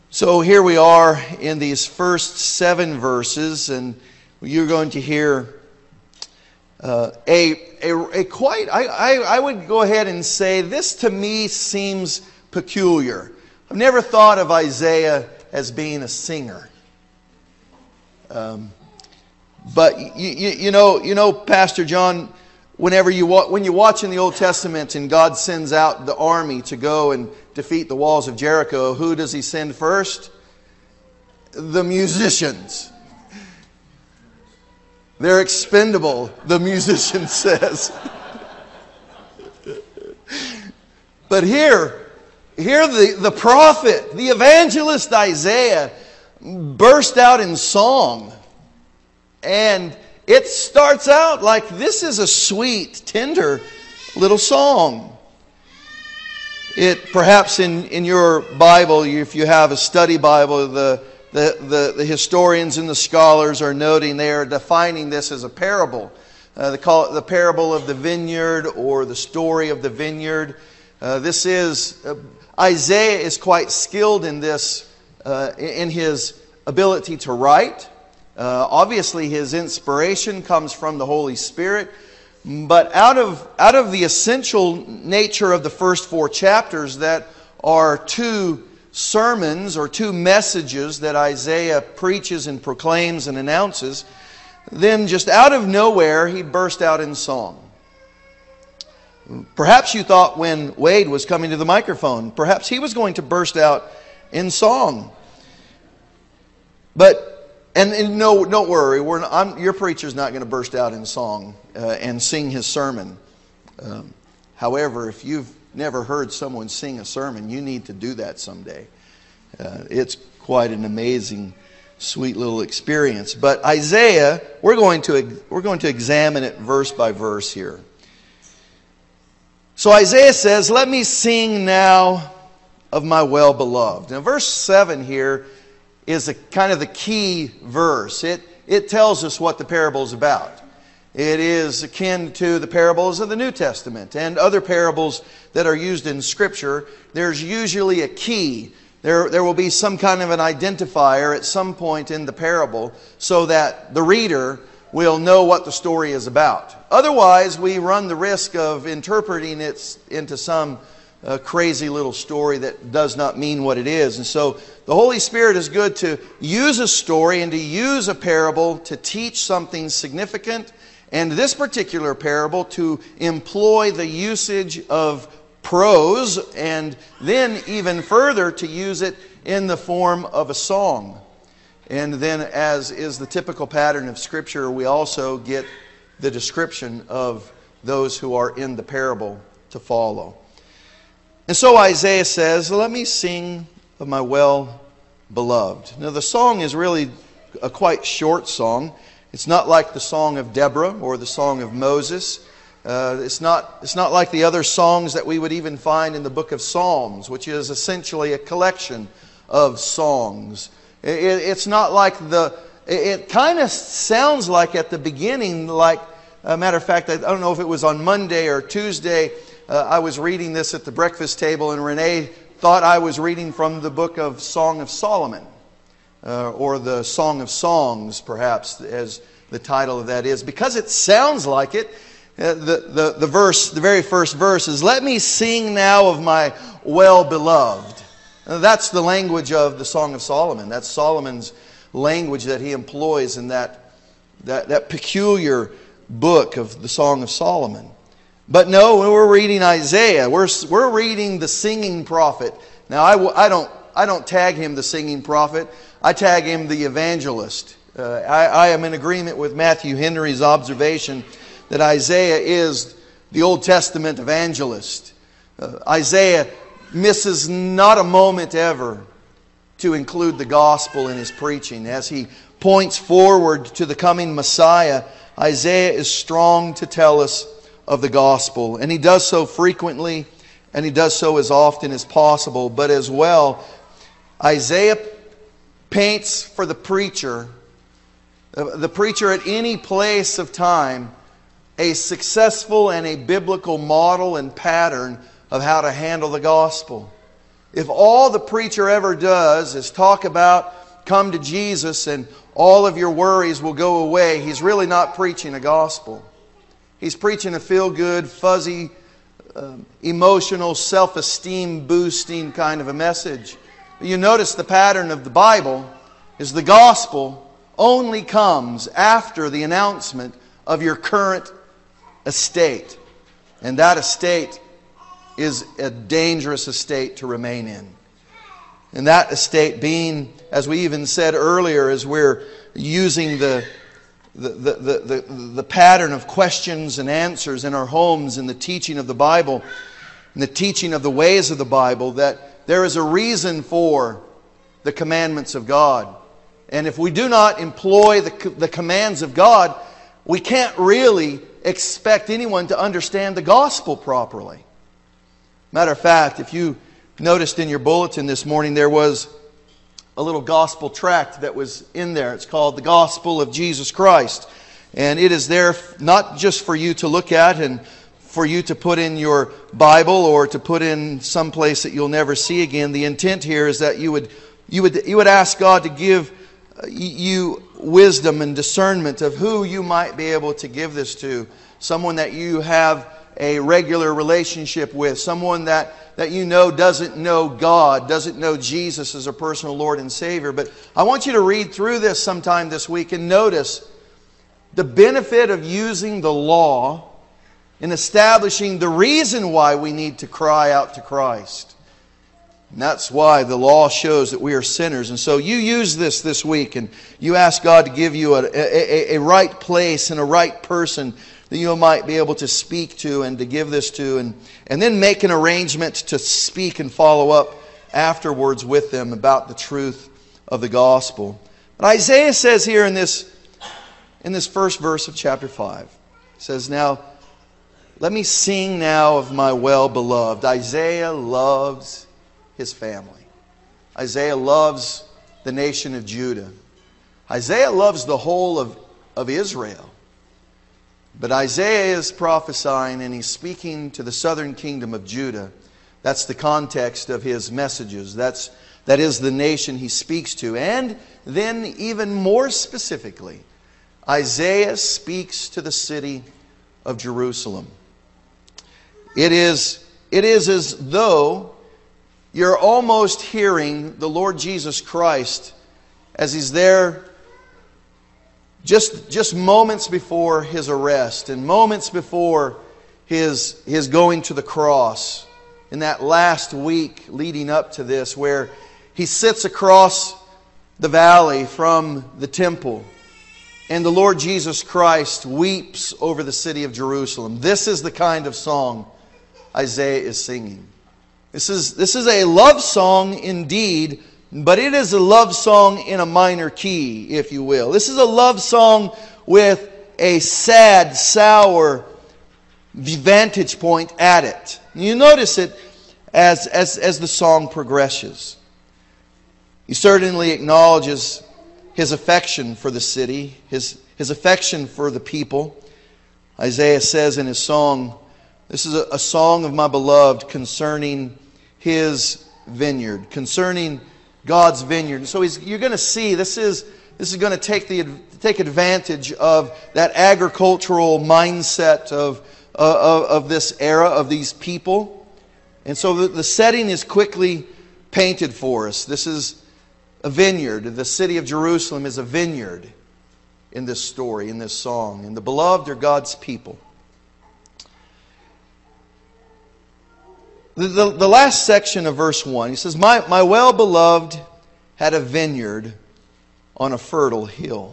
So here we are in these first 7 verses, and you're going to hear I would go ahead and say this to me seems peculiar. I've never thought of Isaiah as being a singer. But you know, Pastor John, when you're watching the Old Testament and God sends out the army to go and defeat the walls of Jericho, who does He send first? The musicians. They're expendable, the musician says. But here the prophet, the evangelist Isaiah, burst out in song. And it starts out like this is a sweet, tender little song. It perhaps in your Bible, if you have a study Bible, the historians and the scholars are noting, they are defining this as a parable. They call it the parable of the vineyard or the story of the vineyard. Isaiah is quite skilled in this, in his ability to write. Obviously his inspiration comes from the Holy Spirit. But out of the essential nature of the first 4 chapters that are 2 sermons or 2 messages that Isaiah preaches and proclaims and announces, then just out of nowhere he burst out in song. Perhaps you thought when Wade was coming to the microphone, perhaps he was going to burst out in song. But And no, don't worry. Your preacher's not going to burst out in song and sing his sermon. However, if you've never heard someone sing a sermon, you need to do that someday. It's quite an amazing, sweet little experience. But Isaiah, we're going to examine it verse by verse here. So Isaiah says, "Let me sing now of my well-beloved." Now, verse 7 here is a kind of the key verse. It tells us what the parable is about. It is akin to the parables of the New Testament and other parables that are used in Scripture. There's usually a key. There will be some kind of an identifier at some point in the parable so that the reader will know what the story is about. Otherwise, we run the risk of interpreting it into some crazy little story that does not mean what it is. And so the Holy Spirit is good to use a story and to use a parable to teach something significant, and this particular parable to employ the usage of prose, and then even further to use it in the form of a song. And then, as is the typical pattern of Scripture, we also get the description of those who are in the parable to follow. And so Isaiah says, "Let me sing of my well-beloved." Now the song is really a quite short song. It's not like the song of Deborah or the song of Moses. It's not like the other songs that we would even find in the book of Psalms, which is essentially a collection of songs. It's not like it kind of sounds like at the beginning, like a matter of fact, I don't know if it was on Monday or Tuesday, I was reading this at the breakfast table, and Renee thought I was reading from the book of Song of Solomon, or the Song of Songs, perhaps, as the title of that is, because it sounds like it. The very first verse is, "Let me sing now of my well-beloved." That's the language of the Song of Solomon. That's Solomon's language that he employs in that peculiar book of the Song of Solomon. But no, when we're reading Isaiah, we're reading the singing prophet. Now, I don't tag him the singing prophet. I tag him the evangelist. I am in agreement with Matthew Henry's observation that Isaiah is the Old Testament evangelist. Isaiah misses not a moment ever to include the gospel in his preaching. As he points forward to the coming Messiah, Isaiah is strong to tell us of the gospel. And he does so frequently, and he does so as often as possible. But as well, Isaiah paints for the preacher at any place of time, a successful and a biblical model and pattern of how to handle the gospel. If all the preacher ever does is talk about come to Jesus and all of your worries will go away, he's really not preaching a gospel. He's preaching a feel-good, fuzzy, emotional, self-esteem boosting kind of a message. But you notice the pattern of the Bible is the gospel only comes after the announcement of your current estate. And that estate is a dangerous estate to remain in. And that estate being, as we even said earlier, as we're using the pattern of questions and answers in our homes in the teaching of the Bible, in the teaching of the ways of the Bible, that there is a reason for the commandments of God. And if we do not employ the commands of God, we can't really expect anyone to understand the gospel properly. Matter of fact, if you noticed in your bulletin this morning, there was a little gospel tract that was in there. It's called The Gospel of Jesus Christ. And it is there not just for you to look at and for you to put in your Bible or to put in some place that you'll never see again. The intent here is that you would ask God to give you wisdom and discernment of who you might be able to give this to. Someone that you have a regular relationship with. Someone that you know doesn't know God, doesn't know Jesus as a personal Lord and Savior. But I want you to read through this sometime this week and notice the benefit of using the law in establishing the reason why we need to cry out to Christ. And that's why the law shows that we are sinners. And so you use this week and you ask God to give you a right place and a right person that you might be able to speak to and to give this to, and then make an arrangement to speak and follow up afterwards with them about the truth of the gospel. But Isaiah says here in this first verse of chapter 5, it says, "Now, let me sing now of my well-beloved." Isaiah loves his family. Isaiah loves the nation of Judah. Isaiah loves the whole of Israel. But Isaiah is prophesying and he's speaking to the southern kingdom of Judah. That's the context of his messages. That is the nation he speaks to. And then even more specifically, Isaiah speaks to the city of Jerusalem. It is as though you're almost hearing the Lord Jesus Christ as He's there just moments before His arrest and moments before His going to the cross. In that last week leading up to this, where He sits across the valley from the temple and the Lord Jesus Christ weeps over the city of Jerusalem. This is the kind of song Isaiah is singing. This is a love song indeed, but it is a love song in a minor key, if you will. This is a love song with a sad, sour vantage point at it. You notice it as the song progresses. He certainly acknowledges his affection for the city, his affection for the people. Isaiah says in his song, "This is a song of my beloved concerning His vineyard," concerning God's vineyard. And so you're going to see this is going to take advantage of that agricultural mindset of this era, of these people. And so the setting is quickly painted for us. This is a vineyard. The city of Jerusalem is a vineyard in this story, in this song. And the beloved are God's people. The last section of verse 1, he says, My well-beloved had a vineyard on a fertile hill.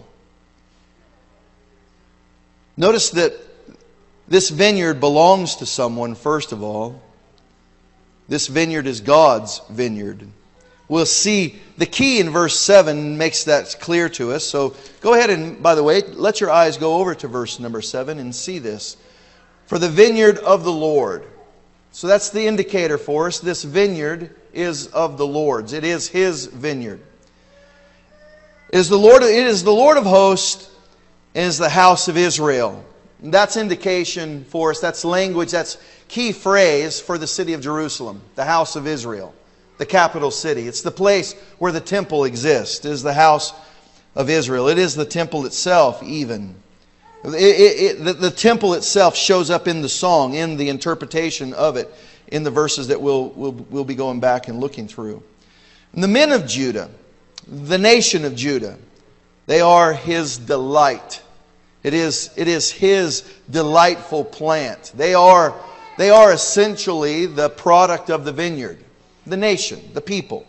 Notice that this vineyard belongs to someone, first of all. This vineyard is God's vineyard. We'll see the key in verse 7 makes that clear to us. So go ahead and, by the way, let your eyes go over to verse number 7 and see this. For the vineyard of the Lord. So that's the indicator for us. This vineyard is of the Lord's. It is His vineyard. It is the Lord of hosts and is the house of Israel. And that's indication for us. That's language. That's key phrase for the city of Jerusalem. The house of Israel. the capital city. It's the place where the temple exists. It is the house of Israel. It is the temple itself even. The temple itself shows up in the song, in the interpretation of it, in the verses that we'll be going back and looking through. And the men of Judah, the nation of Judah, they are His delight. It is His delightful plant. They are essentially the product of the vineyard, the nation, the people.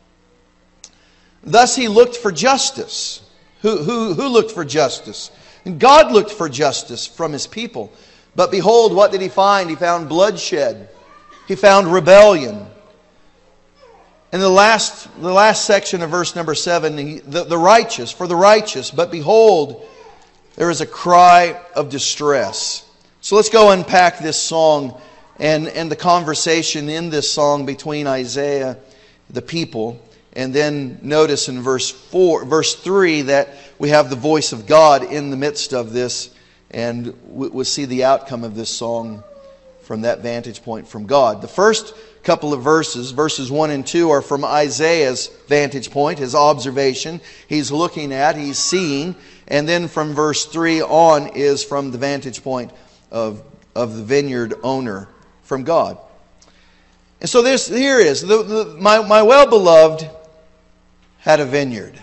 Thus He looked for justice. Who looked for justice? And God looked for justice from His people. But behold, what did He find? He found bloodshed. He found rebellion. In the last section of verse number 7, the righteous, for the righteous, but behold, there is a cry of distress. So let's go unpack this song and the conversation in this song between Isaiah, the people, and then notice in verse 3 that we have the voice of God in the midst of this, and we'll see the outcome of this song from that vantage point from God. The first couple of verses 1 and 2, are from Isaiah's vantage point, his observation. He's looking at, he's seeing. And then from verse 3 on is from the vantage point of the vineyard owner, from God. And so here it is. My well-beloved had a vineyard.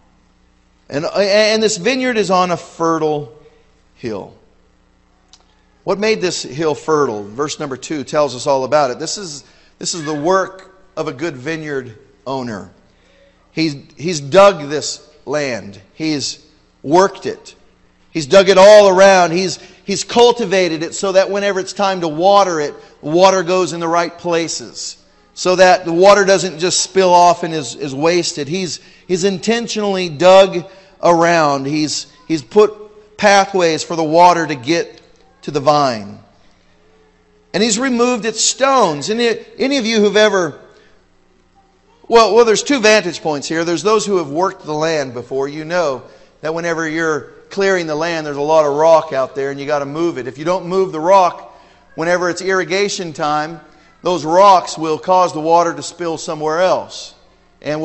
And this vineyard is on a fertile hill. What made this hill fertile? Verse number 2 tells us all about it. This is the work of a good vineyard owner. He's dug this land. He's worked it. He's dug it all around. He's cultivated it so that whenever it's time to water it, water goes in the right places. So that the water doesn't just spill off and is wasted. He's intentionally dug around. He's put pathways for the water to get to the vine. And He's removed its stones. Any of you who've ever... Well, there's two vantage points here. There's those who have worked the land before. You know that whenever you're clearing the land, there's a lot of rock out there and you got to move it. If you don't move the rock, whenever it's irrigation time, those rocks will cause the water to spill somewhere else. And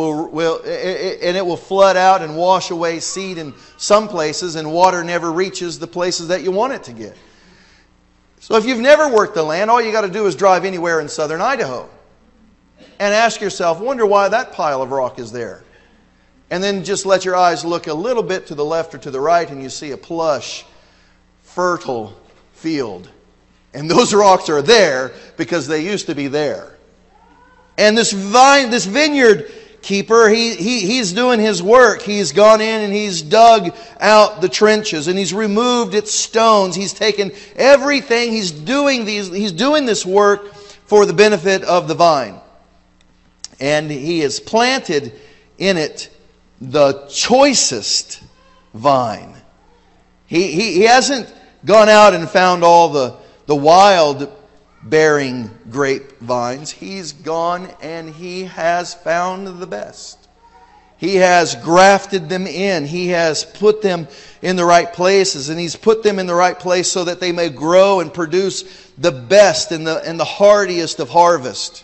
it will flood out and wash away seed in some places, and water never reaches the places that you want it to get. So if you've never worked the land, all you got to do is drive anywhere in southern Idaho and ask yourself, wonder why that pile of rock is there. And then just let your eyes look a little bit to the left or to the right, and you see a plush, fertile field. And those rocks are there because they used to be there. And this vineyard keeper, he's doing his work. He's gone in and he's dug out the trenches and he's removed its stones. He's taken everything. He's doing this work for the benefit of the vine. And He has planted in it the choicest vine. He hasn't gone out and found all the wild bearing grapevines. He's gone and He has found the best. He has grafted them in. He has put them in the right places, and He's put them in the right place so that they may grow and produce the best and the hardiest of harvest.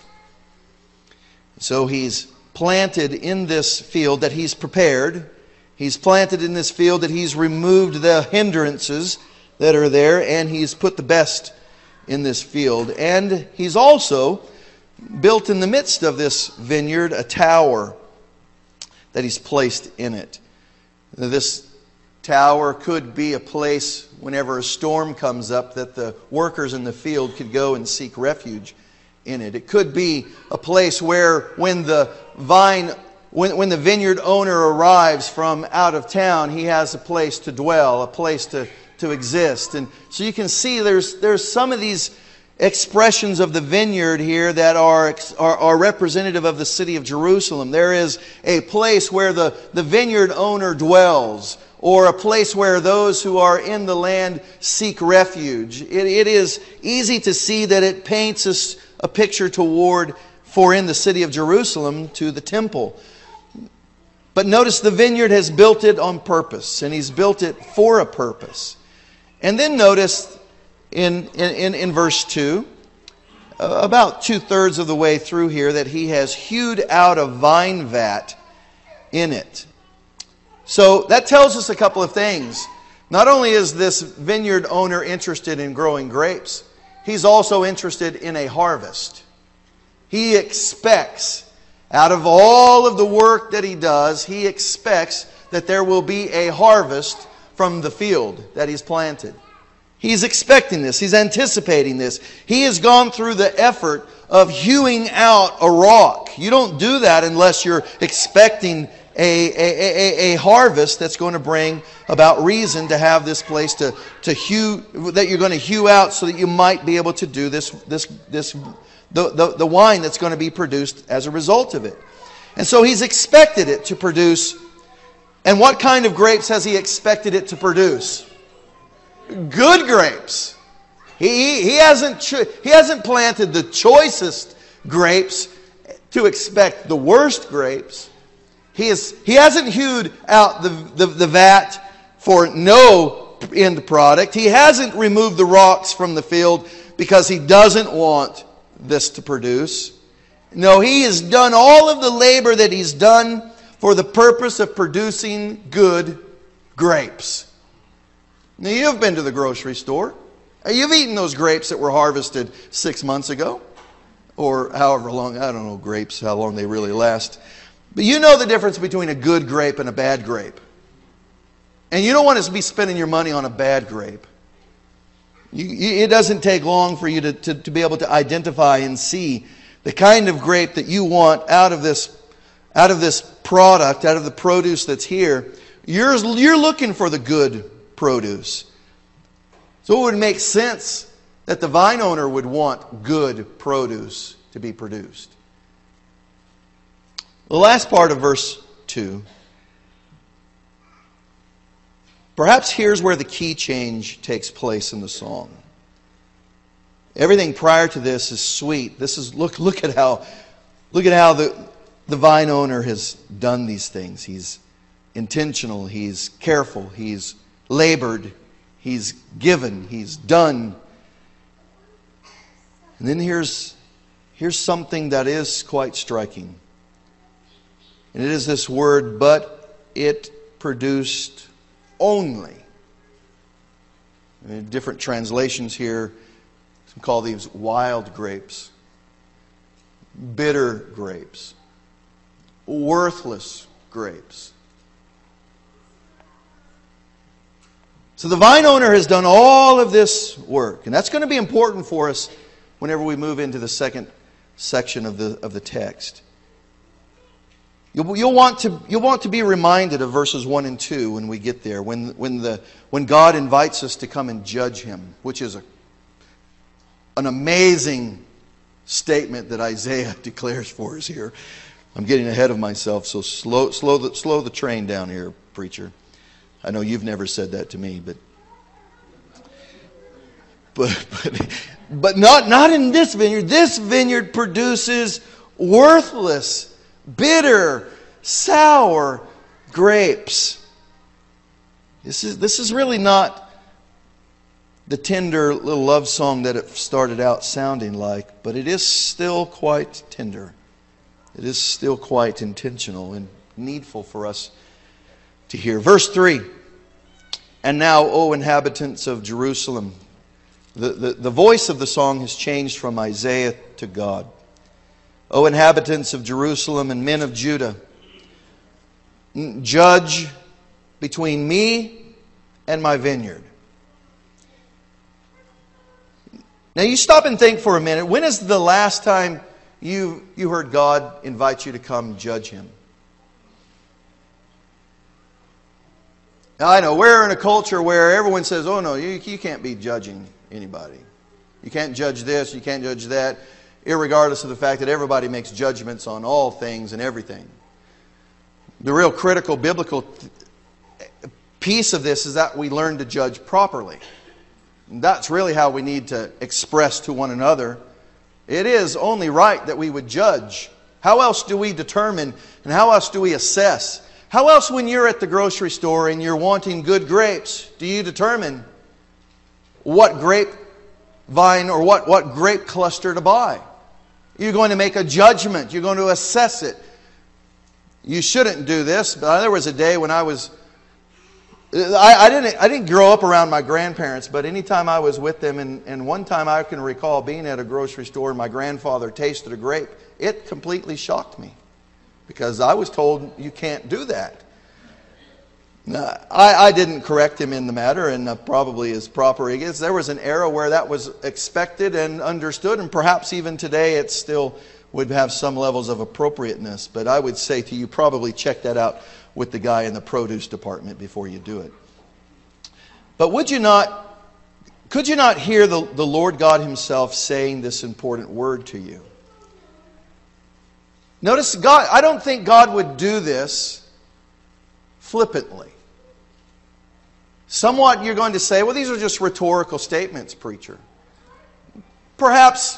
So He's planted in this field that He's prepared. He's planted in this field that He's removed the hindrances that are there, and He's put the best in this field. And He's also built in the midst of this vineyard a tower that He's placed in it. This tower could be a place whenever a storm comes up that the workers in the field could go and seek refuge in it. It could be a place where when the vineyard owner arrives from out of town, he has a place to dwell, a place to exist. And so you can see there's some of these expressions of the vineyard here that are representative of the city of Jerusalem. There is a place where the vineyard owner dwells, or a place where those who are in the land seek refuge. It is easy to see that it paints us a picture for in the city of Jerusalem to the temple. But notice the vineyard has built it on purpose, and He's built it for a purpose. And then notice in verse 2, about 2/3 of the way through here, that he has hewed out a vine vat in it. So that tells us a couple of things. Not only is this vineyard owner interested in growing grapes, he's also interested in a harvest. He expects, out of all of the work that he does, he expects that there will be a harvest from the field that he's planted. He's expecting this. He's anticipating this. He has gone through the effort of hewing out a rock. You don't do that unless you're expecting a harvest that's going to bring about reason to have this place to hew, that you're going to hew out so that you might be able to do the wine that's going to be produced as a result of it. And so he's expected it to produce. And what kind of grapes has he expected it to produce? Good grapes. He hasn't planted the choicest grapes to expect the worst grapes. He hasn't hewed out the vat for no end product. He hasn't removed the rocks from the field because he doesn't want this to produce. No, he has done all of the labor that he's done for the purpose of producing good grapes. Now, you've been to the grocery store. You've eaten those grapes that were harvested 6 months ago. Or however long, I don't know grapes, how long they really last. But you know the difference between a good grape and a bad grape. And you don't want to be spending your money on a bad grape. It doesn't take long for you to be able to identify and see the kind of grape that you want out of this product, out of the produce that's here. You're looking for the good produce. So it would make sense that the vine owner would want good produce to be produced. The last part of verse 2. Perhaps here's where the key change takes place in the song. Everything prior to this is sweet. This is look at how the vine owner has done these things. He's intentional, he's careful, he's labored, he's given, he's done. And then here's something that is quite striking. And it is this word, but it produced only. In different translations here, some call these wild grapes, bitter grapes, worthless grapes. So the vine owner has done all of this work, and that's going to be important for us whenever we move into the second section of the text. You'll want to be reminded of verses 1 and 2 when we get there, when God invites us to come and judge Him, which is an amazing statement that Isaiah declares for us here. I'm getting ahead of myself, so slow the train down here, preacher. I know you've never said that to me, but not in this vineyard. This vineyard produces worthless, bitter, sour grapes. This is really not the tender little love song that it started out sounding like, but it is still quite tender. It is still quite intentional and needful for us to hear. Verse 3, and now, O inhabitants of Jerusalem. The voice of the song has changed from Isaiah to God. O inhabitants of Jerusalem and men of Judah, judge between me and my vineyard. Now you stop and think for a minute. When is the last time you heard God invite you to come judge Him? Now, I know we're in a culture where everyone says, oh no, you can't be judging anybody. You can't judge this, you can't judge that, irregardless of the fact that everybody makes judgments on all things and everything. The real critical biblical piece of this is that we learn to judge properly. And that's really how we need to express to one another. It is only right that we would judge. How else do we determine and how else do we assess? How else, when you're at the grocery store and you're wanting good grapes, do you determine what grape vine or what grape cluster to buy. You're going to make a judgment. You're going to assess it. You shouldn't do this. But there was a day when I didn't grow up around my grandparents, but anytime I was with them, and one time I can recall being at a grocery store and my grandfather tasted a grape, it completely shocked me because I was told you can't do that. I didn't correct him in the matter, and probably as proper he is. There was an era where that was expected and understood, and perhaps even today it still would have some levels of appropriateness. But I would say to you, probably check that out with the guy in the produce department before you do it. But could you not hear the Lord God Himself saying this important word to you? Notice, I don't think God would do this flippantly. Somewhat you're going to say, well, these are just rhetorical statements, preacher. Perhaps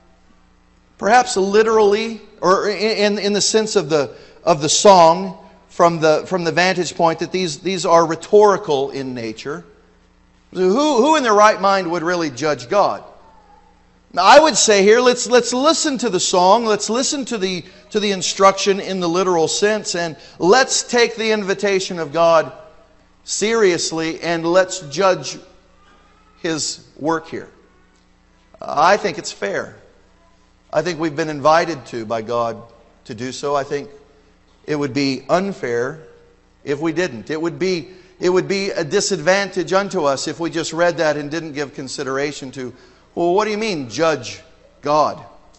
literally, or in the sense of the song, from the vantage point that these are rhetorical in nature. Who in their right mind would really judge God? Now, I would say here, let's listen to the song, let's listen to the instruction in the literal sense, and let's take the invitation of God seriously, and let's judge His work here. I think it's fair. I think we've been invited to by God to do so. I think it would be unfair if we didn't. It would be a disadvantage unto us if we just read that and didn't give consideration to, well, what do you mean, judge God?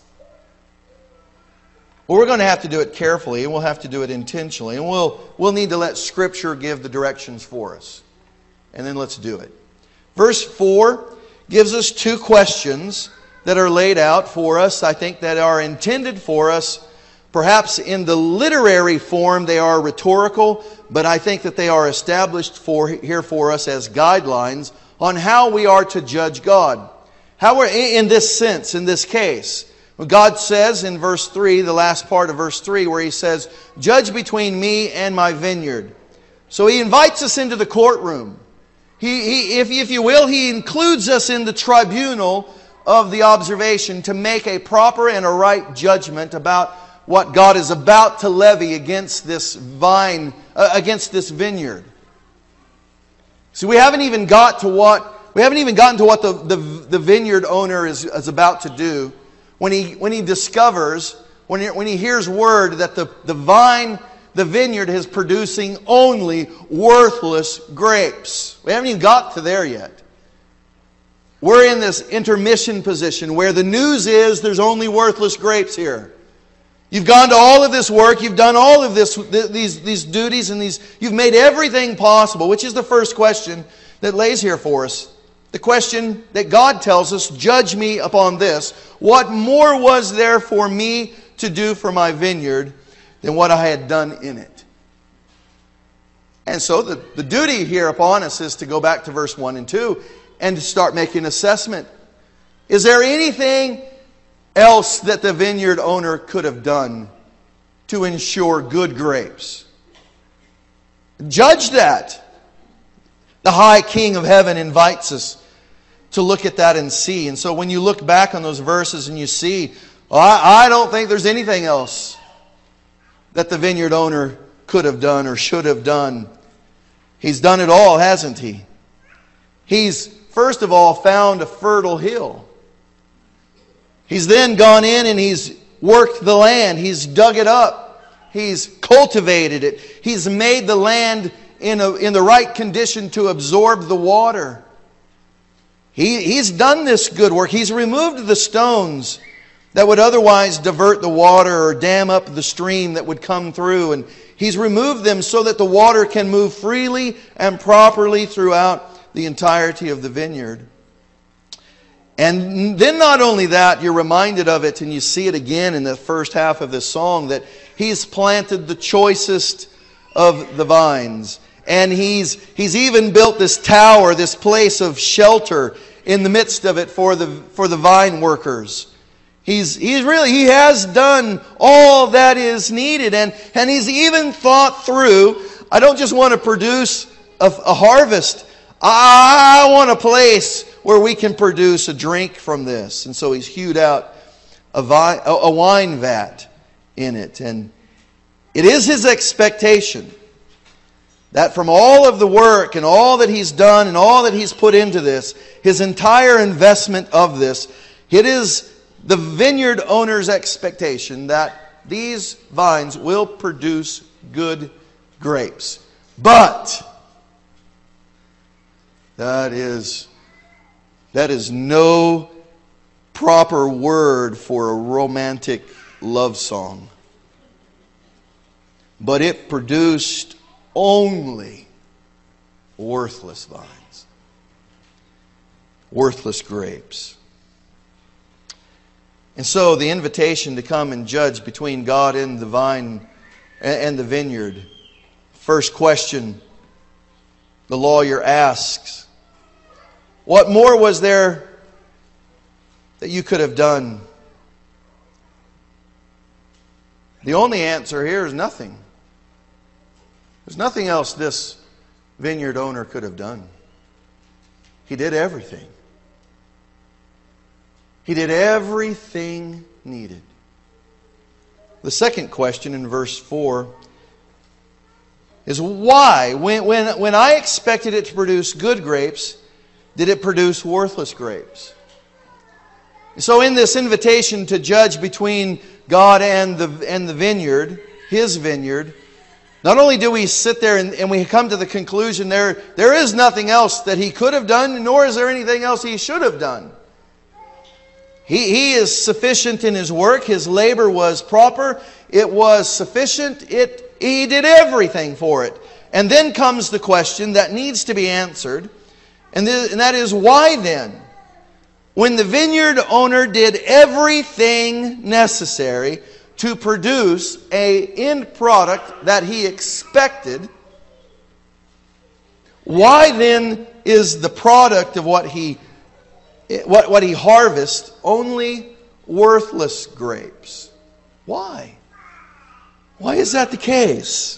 Well, we're going to have to do it carefully, and we'll have to do it intentionally, and we'll need to let Scripture give the directions for us. And then let's do it. Verse 4 gives us two questions that are laid out for us, I think, that are intended for us. Perhaps in the literary form they are rhetorical, but I think that they are established here for us as guidelines on how we are to judge God. How we're in this sense, in this case. God says in verse 3, the last part of verse 3, where He says, judge between me and my vineyard. So He invites us into the courtroom. If you will, He includes us in the tribunal of the observation to make a proper and a right judgment about what God is about to levy against this vine, against this vineyard. See, we haven't even gotten to what the vineyard owner is about to do when he discovers, when he hears word that the vineyard is producing only worthless grapes. We haven't even got to there yet. We're in this intermission position where the news is there's only worthless grapes here. You've gone to all of this work, you've done all of these duties, and you've made everything possible, which is the first question that lays here for us. The question that God tells us, judge me upon this. What more was there for me to do for my vineyard than what I had done in it? And so the duty here upon us is to go back to verse 1 and 2 and to start making an assessment. Is there anything else that the vineyard owner could have done to ensure good grapes? Judge that. The high King of heaven invites us to look at that and see. And so when you look back on those verses and you see, I don't think there's anything else that the vineyard owner could have done or should have done. He's done it all, hasn't he? He's, first of all, found a fertile hill. He's then gone in and he's worked the land. He's dug it up. He's cultivated it. He's made the land in the right condition to absorb the water. He's done this good work. He's removed the stones that would otherwise divert the water or dam up the stream that would come through. And He's removed them so that the water can move freely and properly throughout the entirety of the vineyard. And then not only that, you're reminded of it, and you see it again in the first half of this song, that He's planted the choicest of the vines. And He's even built this tower, this place of shelter in the midst of it for the vine workers. He has done all that is needed, and He's even thought through, I don't just want to produce a harvest. I want a place where we can produce a drink from this. And so he's hewed out a wine vat in it. And it is his expectation that from all of the work and all that he's done and all that he's put into this, his entire investment of this, it is the vineyard owner's expectation that these vines will produce good grapes. But that is no proper word for a romantic love song. But it produced only worthless vines, worthless grapes. And so the invitation to come and judge between God and the vine and the vineyard. First question the lawyer asks, what more was there that you could have done? The only answer here is nothing. There's nothing else this vineyard owner could have done. He did everything. He did everything needed. The second question in verse 4 is why? When I expected it to produce good grapes, did it produce worthless grapes? So in this invitation to judge between God and the vineyard, his vineyard, not only do we sit there and we come to the conclusion there is nothing else that he could have done, nor is there anything else he should have done. He is sufficient in his work. His labor was proper. It was sufficient. He did everything for it. And then comes the question that needs to be answered. And that is, why then? When the vineyard owner did everything necessary to produce an end product that he expected, why then is the product of what he harvests only worthless grapes? Why? Why is that the case?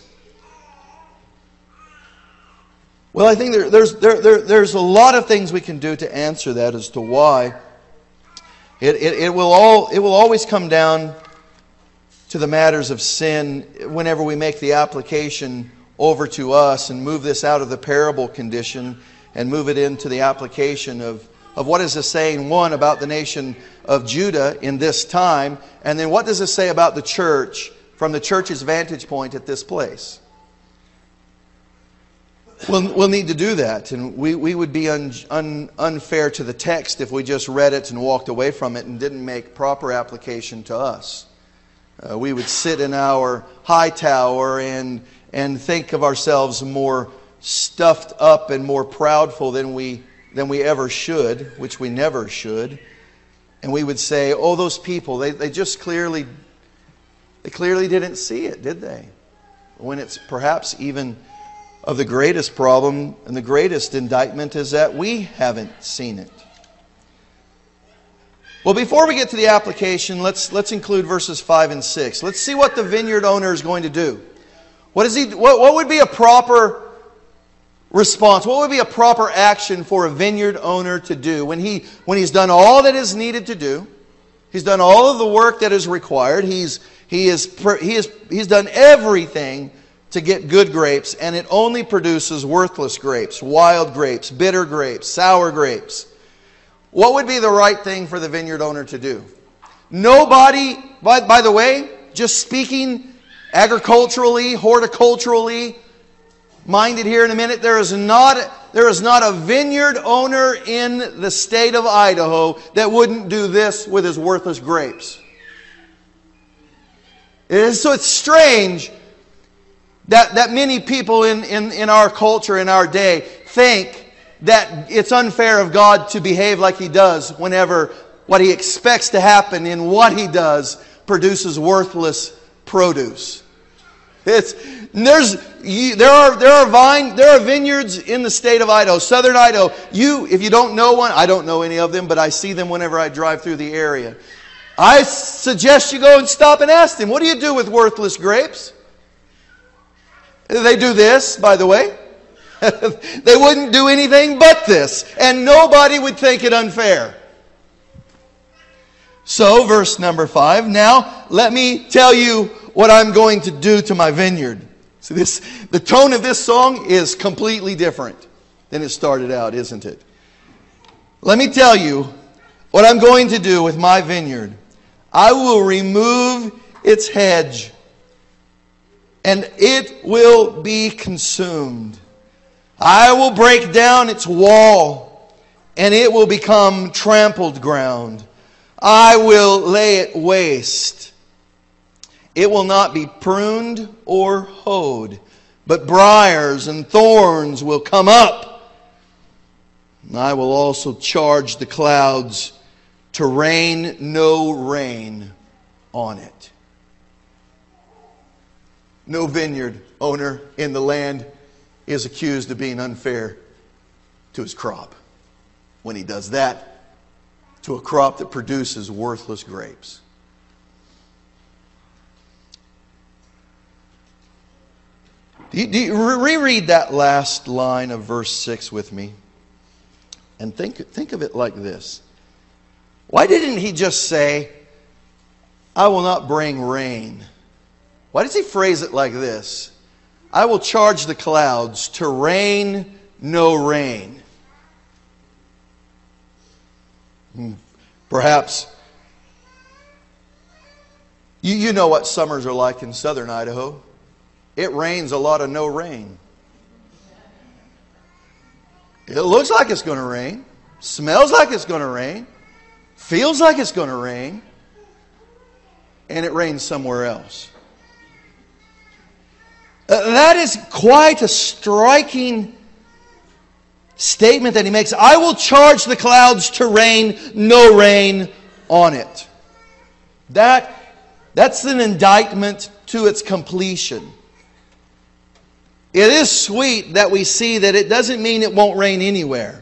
Well, I think there's a lot of things we can do to answer that as to why. It will always come down to the matters of sin whenever we make the application over to us and move this out of the parable condition and move it into the application of what is this saying, one, about the nation of Judah in this time, and then what does it say about the church from the church's vantage point at this place? We'll need to do that, and we would be unfair to the text if we just read it and walked away from it and didn't make proper application to us. We would sit in our high tower and think of ourselves more stuffed up and more proudful than we ever should, which we never should. And we would say, oh, those people, they clearly didn't see it, did they? When it's perhaps even of the greatest problem and the greatest indictment is that we haven't seen it. Well, before we get to the application, let's include verses 5 and 6. Let's see what the vineyard owner is going to do. What would be a proper response? What would be a proper action for a vineyard owner to do when he's done all that is needed to do? He's done all of the work that is required. He's done everything to get good grapes, and it only produces worthless grapes, wild grapes, bitter grapes, sour grapes. What would be the right thing for the vineyard owner to do? Nobody, by the way, just speaking agriculturally, horticulturally minded here in a minute, there is not a vineyard owner in the state of Idaho that wouldn't do this with his worthless grapes. So it's strange that many people in our culture, in our day, think that it's unfair of God to behave like He does whenever what He expects to happen in what He does produces worthless produce. There are vineyards in the state of Idaho, southern Idaho. If you don't know one, I don't know any of them, but I see them whenever I drive through the area. I suggest you go and stop and ask them, what do you do with worthless grapes? They do this, by the way. They wouldn't do anything but this. And nobody would think it unfair. So, verse number 5, now let me tell you what I'm going to do to my vineyard. See, the tone of this song is completely different than it started out, isn't it? Let me tell you what I'm going to do with my vineyard. I will remove its hedge, and it will be consumed. I will break down its wall, and it will become trampled ground. I will lay it waste. It will not be pruned or hoed, but briars and thorns will come up. And I will also charge the clouds to rain no rain on it. No vineyard owner in the land is accused of being unfair to his crop when he does that to a crop that produces worthless grapes. Do you reread that last line of verse 6 with me? And think of it like this. Why didn't he just say, I will not bring rain? Why does he phrase it like this? I will charge the clouds to rain no rain. Perhaps you know what summers are like in southern Idaho. It rains a lot of no rain. It looks like it's going to rain. Smells like it's going to rain. Feels like it's going to rain. And it rains somewhere else. That is quite a striking statement that he makes. I will charge the clouds to rain no rain on it. That's an indictment to its completion. It is sweet that we see that it doesn't mean it won't rain anywhere.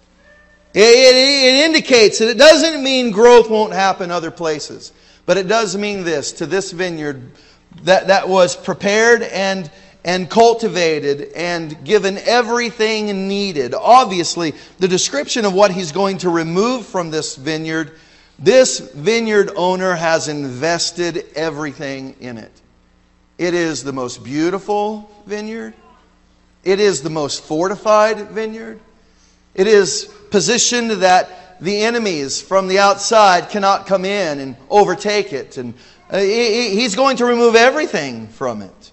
It indicates that it doesn't mean growth won't happen other places. But it does mean this, to this vineyard that was prepared and cultivated and given everything needed. Obviously, the description of what he's going to remove from this vineyard owner has invested everything in it. It is the most beautiful vineyard. It is the most fortified vineyard. It is positioned that the enemies from the outside cannot come in and overtake it. And he's going to remove everything from it.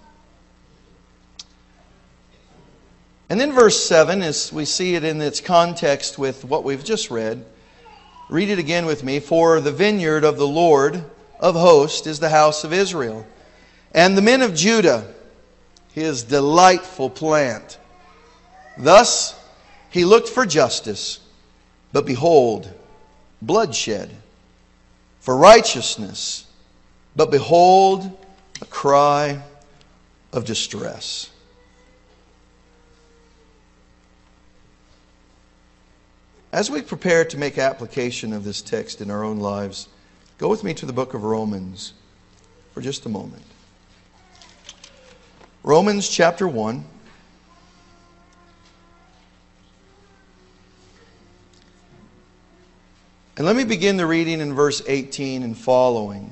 And then verse 7, as we see it in its context with what we've just read, read it again with me. For the vineyard of the Lord of hosts is the house of Israel, and the men of Judah his delightful plant. Thus he looked for justice, but behold, bloodshed; for righteousness, but behold, a cry of distress. As we prepare to make application of this text in our own lives, go with me to the book of Romans for just a moment. Romans chapter 1. And let me begin the reading in verse 18 and following.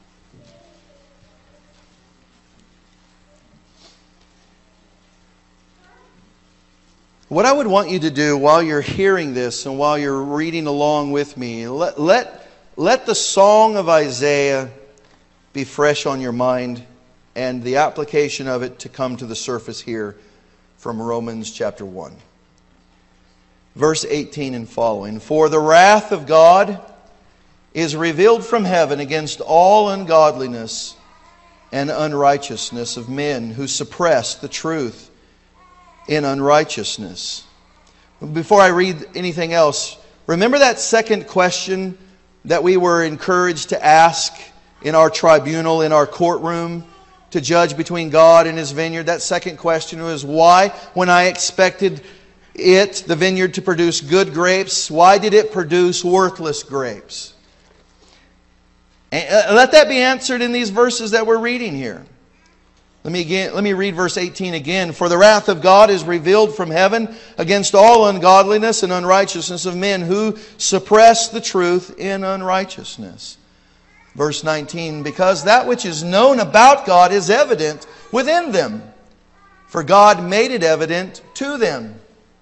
What I would want you to do while you're hearing this and while you're reading along with me, let the song of Isaiah be fresh on your mind and the application of it to come to the surface here from Romans chapter 1. Verse 18 and following. For the wrath of God is revealed from heaven against all ungodliness and unrighteousness of men who suppress the truth in unrighteousness. Before I read anything else, remember that second question that we were encouraged to ask in our tribunal, in our courtroom, to judge between God and His vineyard? That second question was, why, when I expected the vineyard, to produce good grapes, why did it produce worthless grapes? And let that be answered in these verses that we're reading here. Let me read verse 18 again. For the wrath of God is revealed from heaven against all ungodliness and unrighteousness of men who suppress the truth in unrighteousness. Verse 19, because that which is known about God is evident within them, for God made it evident to them.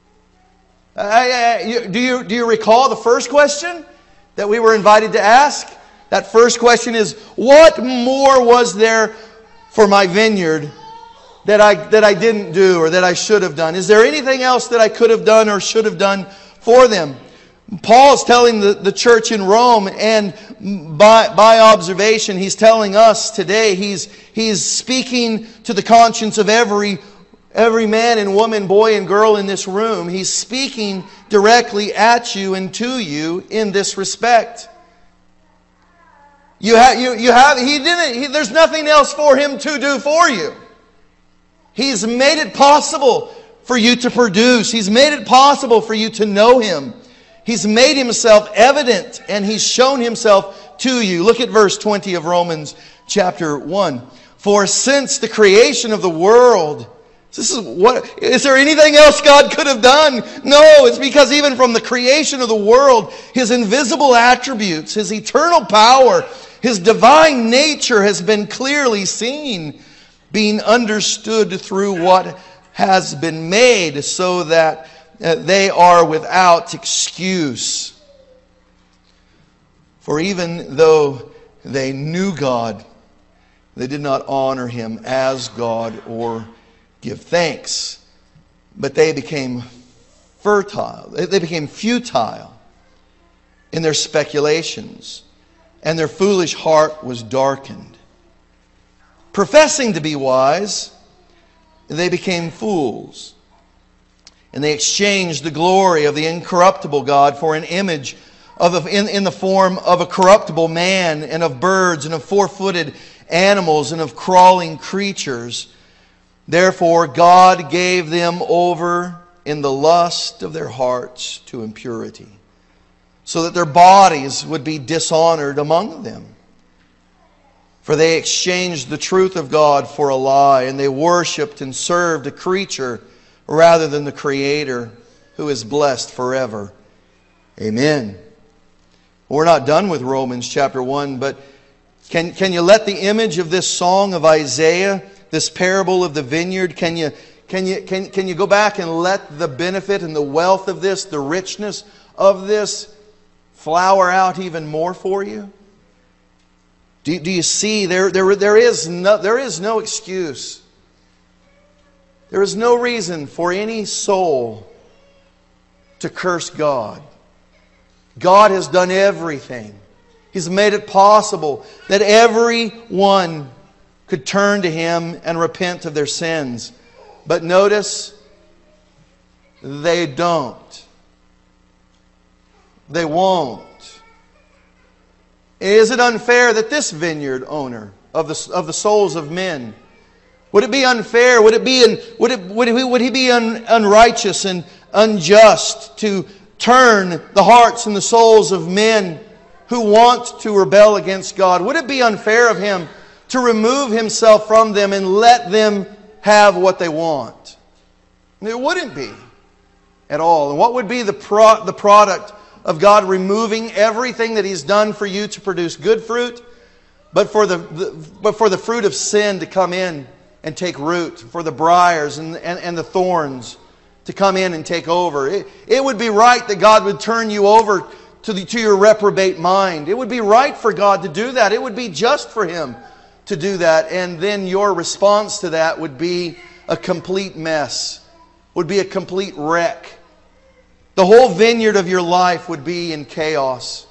Do you recall the first question that we were invited to ask? That first question is, what more was there for my vineyard that I didn't do or that I should have done? Is there anything else that I could have done or should have done for them? Paul's telling the church in Rome, and by observation, he's telling us today, he's speaking to the conscience of every man and woman, boy and girl in this room. He's speaking directly at you and to you in this respect. There's nothing else for Him to do for you. He's made it possible for you to produce. He's made it possible for you to know Him. He's made Himself evident, and He's shown Himself to you. Look at verse 20 of Romans chapter 1. For since the creation of the world, is there anything else God could have done? No, it's because even from the creation of the world, His invisible attributes, His eternal power, His divine nature has been clearly seen, being understood through what has been made, so that they are without excuse. For even though they knew God, they did not honor Him as God or give thanks. But they became futile in their speculations, and their foolish heart was darkened. Professing to be wise, they became fools. And they exchanged the glory of the incorruptible God for an image in the form of a corruptible man, and of birds, and of four-footed animals, and of crawling creatures. Therefore God gave them over in the lust of their hearts to impurity, so that their bodies would be dishonored among them. For they exchanged the truth of God for a lie, and they worshipped and served a creature rather than the Creator, who is blessed forever. Amen. We're not done with Romans chapter 1, but can you let the image of this song of Isaiah, this parable of the vineyard, can you go back and let the benefit and the wealth of this, the richness of this, flower out even more for you? Do you see there is no excuse. There is no reason for any soul to curse God. God has done everything. He's made it possible that everyone could turn to Him and repent of their sins. But notice, they don't. They won't. Is it unfair that this vineyard owner of the souls of men, would it be unfair? Would he be unrighteous and unjust to turn the hearts and the souls of men who want to rebel against God? Would it be unfair of Him to remove Himself from them and let them have what they want? It wouldn't be at all. And what would be the product of God removing everything that He's done for you to produce good fruit, but for the fruit of sin to come in and take root, for the briars and the thorns to come in and take over? It would be right that God would turn you over to your reprobate mind. It would be right for God to do that. It would be just for Him to do that. And then your response to that would be a complete mess, would be a complete wreck. The whole vineyard of your life would be in chaos.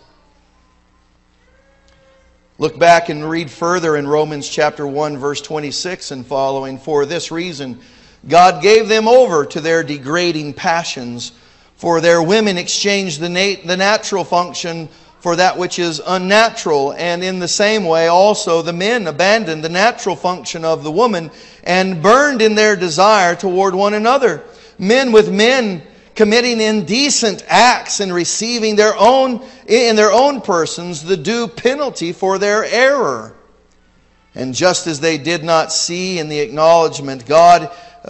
Look back and read further in Romans chapter 1, verse 26 and following. For this reason, God gave them over to their degrading passions. For their women exchanged the natural function for that which is unnatural. And in the same way also the men abandoned the natural function of the woman and burned in their desire toward one another. Men with men committing indecent acts and receiving in their own persons the due penalty for their error. And just as they did not see in the acknowledgement God,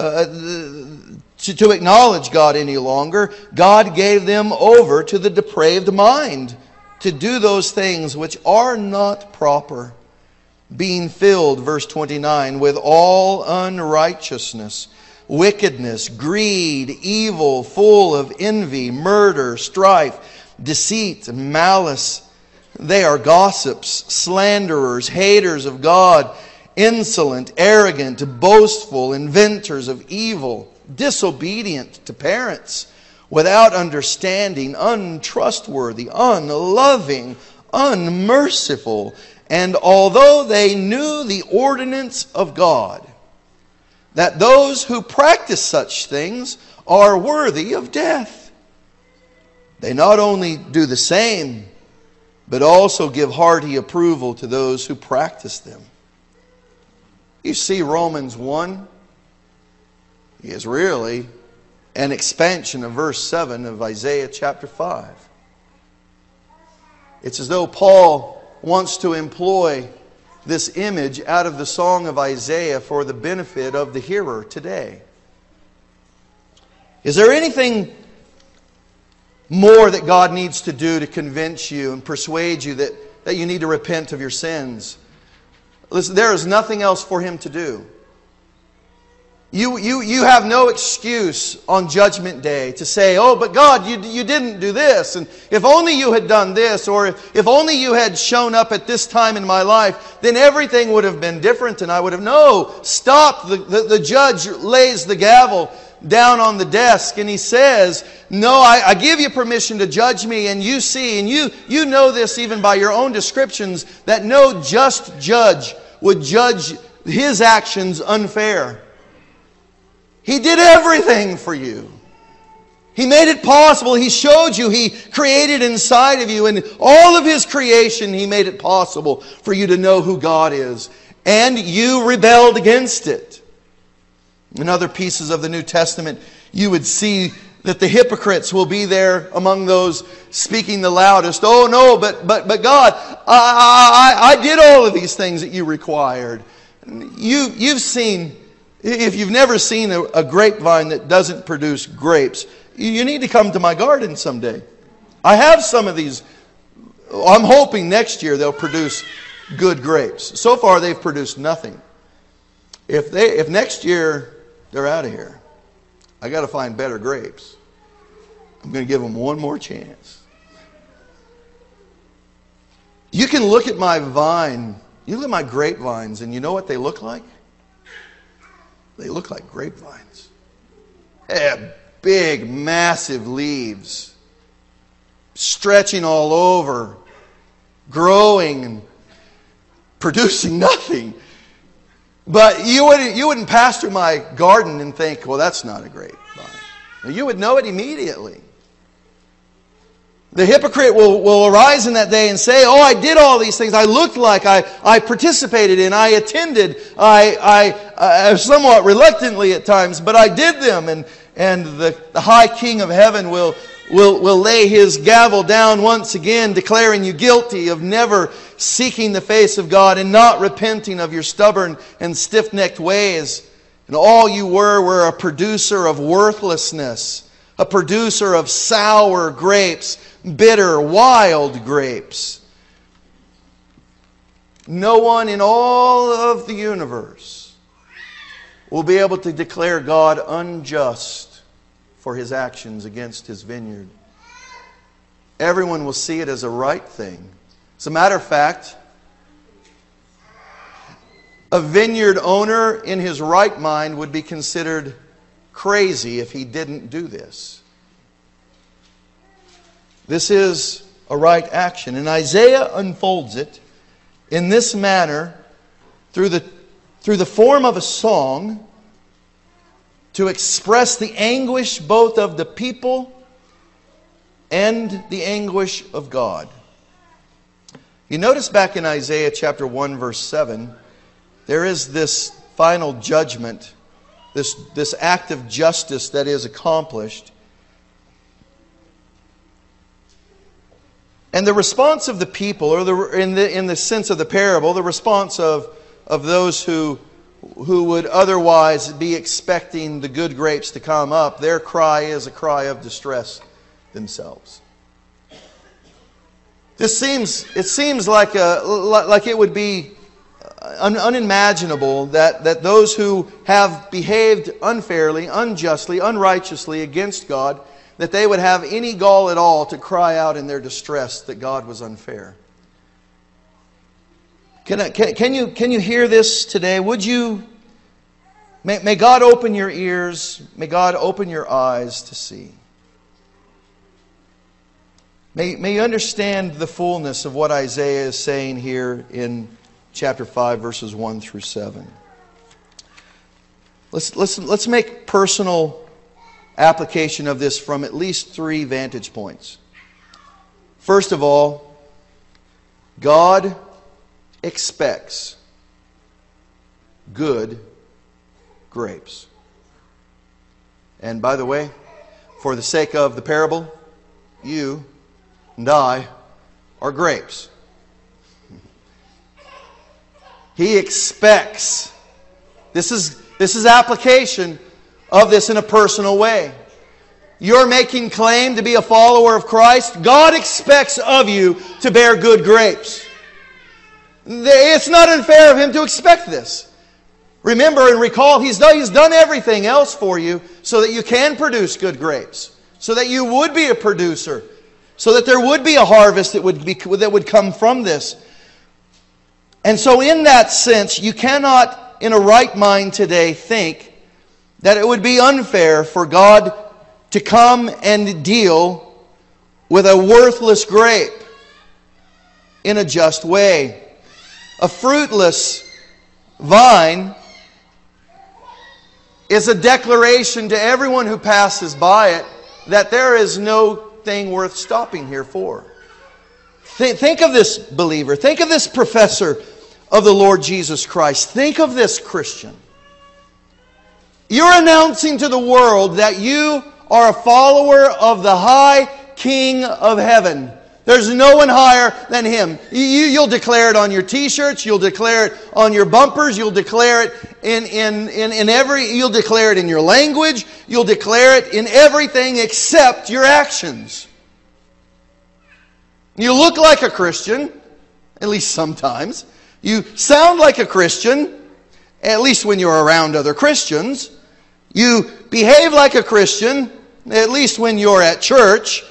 to acknowledge God any longer, God gave them over to the depraved mind to do those things which are not proper, being filled, verse 29, with all unrighteousness, wickedness, greed, evil, full of envy, murder, strife, deceit, and malice. They are gossips, slanderers, haters of God, insolent, arrogant, boastful, inventors of evil, disobedient to parents, without understanding, untrustworthy, unloving, unmerciful. And although they knew the ordinance of God, that those who practice such things are worthy of death, they not only do the same, but also give hearty approval to those who practice them. You see, Romans 1 is really an expansion of verse 7 of Isaiah chapter 5. It's as though Paul wants to employ this image out of the song of Isaiah for the benefit of the hearer today. Is there anything more that God needs to do to convince you and persuade you that you need to repent of your sins? Listen, there is nothing else for Him to do. You have no excuse on Judgment Day to say, oh, but God, you didn't do this. And if only you had done this, or if only you had shown up at this time in my life, then everything would have been different. And I would have, no, stop. The judge lays the gavel down on the desk and he says, no, I give you permission to judge me. And you see, and you know this even by your own descriptions, that no just judge would judge his actions unfair. He did everything for you. He made it possible. He showed you. He created inside of you. And all of His creation, He made it possible for you to know who God is. And you rebelled against it. In other pieces of the New Testament, you would see that the hypocrites will be there among those speaking the loudest. Oh no, but God, I did all of these things that you required. You've seen... If you've never seen a grapevine that doesn't produce grapes, you need to come to my garden someday. I have some of these. I'm hoping next year they'll produce good grapes. So far they've produced nothing. If next year they're out of here, I got to find better grapes. I'm going to give them one more chance. You can look at my vine. You look at my grapevines, and you know what they look like? They look like grapevines. They have big, massive leaves, stretching all over, growing and producing nothing. But you wouldn't pass through my garden and think, well, that's not a grapevine. You would know it immediately. The hypocrite will arise in that day and say, oh, I did all these things. I looked like I participated in, I attended, I somewhat reluctantly at times, but I did them. And the high King of heaven will lay His gavel down once again, declaring you guilty of never seeking the face of God and not repenting of your stubborn and stiff-necked ways. And all you were a producer of worthlessness, a producer of sour grapes, bitter, wild grapes. No one in all of the universe will be able to declare God unjust for His actions against His vineyard. Everyone will see it as a right thing. As a matter of fact, a vineyard owner in his right mind would be considered crazy if he didn't do this. This is a right action. And Isaiah unfolds it in this manner through the form of a song to express the anguish both of the people and the anguish of God. You notice back in Isaiah chapter 1 verse 7, there is this final judgment, this act of justice that is accomplished. And the response of the people, or in the sense of the parable, the response of of those who would otherwise be expecting the good grapes to come up, their cry is a cry of distress themselves. It seems like it would be unimaginable that those who have behaved unfairly, unjustly, unrighteously against God, that they would have any gall at all to cry out in their distress that God was unfair. Can you hear this today? Would you? May God open your ears. May God open your eyes to see. May you understand the fullness of what Isaiah is saying here in chapter 5, verses 1 through 7. Let's make personal application of this from at least 3 vantage points. First of all, God expects good grapes. And by the way, for the sake of the parable, you and I are grapes. He expects. This is application of this in a personal way. You're making claim to be a follower of Christ. God expects of you to bear good grapes. It's not unfair of Him to expect this. Remember and recall, He's done everything else for you so that you can produce good grapes. So that you would be a producer. So that there would be a harvest that would come from this. And so in that sense, you cannot, in a right mind today, think that it would be unfair for God to come and deal with a worthless grape in a just way. A fruitless vine is a declaration to everyone who passes by it that there is no thing worth stopping here for. Think of this believer. Think of this professor of the Lord Jesus Christ. Think of this Christian. You're announcing to the world that you are a follower of the high King of heaven. There's no one higher than Him. You'll declare it on your T-shirts. You'll declare it on your bumpers. You'll declare it You'll declare it in your language. You'll declare it in everything except your actions. You look like a Christian, at least sometimes. You sound like a Christian, at least when you're around other Christians. You behave like a Christian, at least when you're at church.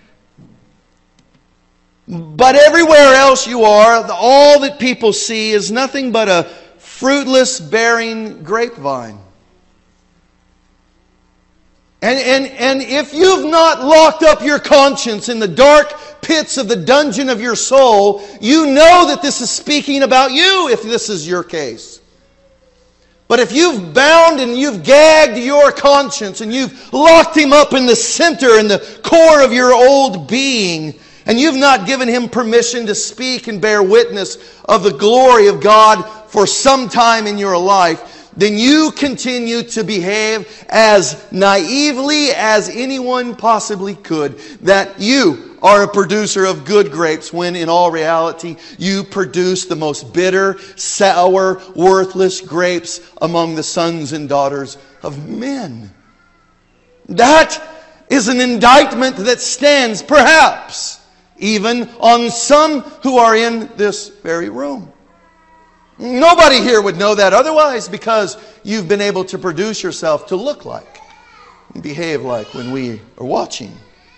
But everywhere else you are, all that people see is nothing but a fruitless, barren grapevine. And if you've not locked up your conscience in the dark pits of the dungeon of your soul, you know that this is speaking about you, if this is your case. But if you've bound and you've gagged your conscience and you've locked him up in the center, in the core of your old being, and you've not given him permission to speak and bear witness of the glory of God for some time in your life, then you continue to behave as naively as anyone possibly could, that you are a producer of good grapes, when in all reality you produce the most bitter, sour, worthless grapes among the sons and daughters of men. That is an indictment that stands, perhaps, even on some who are in this very room. Nobody here would know that otherwise, because you've been able to produce yourself to look like and behave like when we are watching.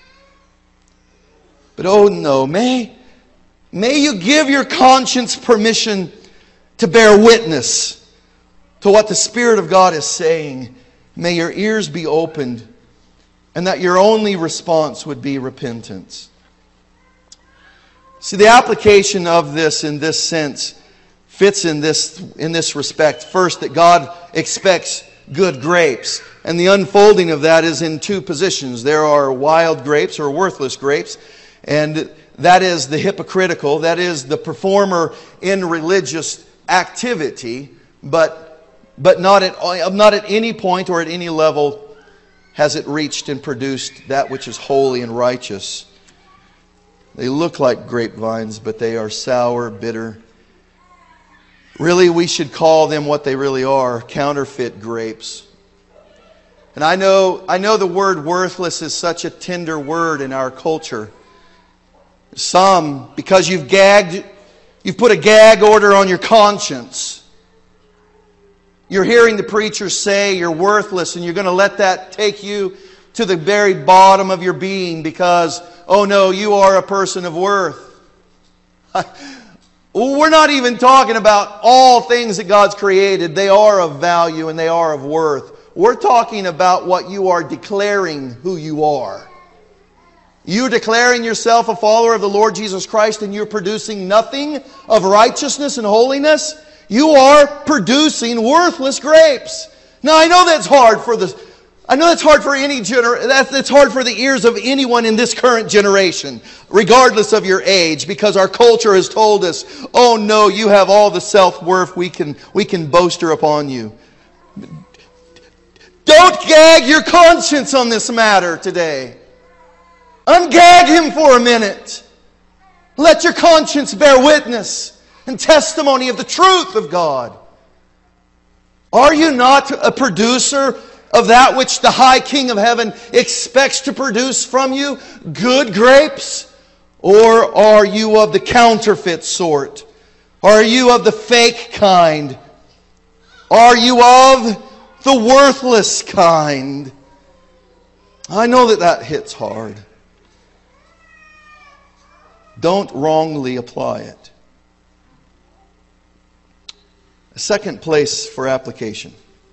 But oh no, may you give your conscience permission to bear witness to what the Spirit of God is saying. May your ears be opened, and that your only response would be repentance. See, the application of this in this sense fits in this respect. First, that God expects good grapes. And the unfolding of that is in two positions. There are wild grapes or worthless grapes. And that is the hypocritical. That is the performer in religious activity. But not at any point or at any level has it reached and produced that which is holy and righteous. They look like grapevines, but they are sour, bitter, Really, we should call them what they really are, counterfeit grapes. And I know the word worthless is such a tender word in our culture. Some, because you've put a gag order on your conscience. You're hearing the preacher say you're worthless, and you're going to let that take you to the very bottom of your being because, oh no, you are a person of worth. We're not even talking about all things that God's created. They are of value and they are of worth. We're talking about what you are declaring who you are. You're declaring yourself a follower of the Lord Jesus Christ and you're producing nothing of righteousness and holiness. You are producing worthless grapes. Now I know that's hard for the that's hard for the ears of anyone in this current generation, regardless of your age, because our culture has told us, oh no, you have all the self-worth we can boaster upon you. Don't gag your conscience on this matter today. Ungag him for a minute. Let your conscience bear witness and testimony of the truth of God. Are you not a producer of that which the high King of heaven expects to produce from you? Good grapes? Or are you of the counterfeit sort? Are you of the fake kind? Are you of the worthless kind? I know that hits hard. Don't wrongly apply it. A second place for application.